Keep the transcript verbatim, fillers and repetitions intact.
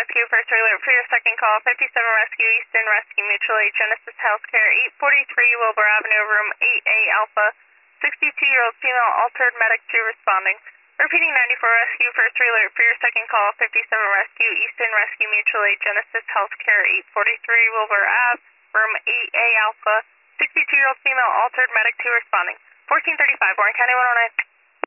Rescue, first alert for your second call, fifty-seven Rescue, Easton Rescue Mutual Aid, Genesis Healthcare, eight forty-three Wilbur Avenue, room eight A Alpha, sixty-two-year-old female altered, medic two responding. Repeating ninety-four Rescue, first alert for your second call, fifty-seven Rescue, Easton Rescue Mutual Aid, Genesis Healthcare, eight forty-three Wilbur Ave, room eight A Alpha, sixty-two-year-old female altered, medic two responding. fourteen thirty-five, Warren County one oh nine.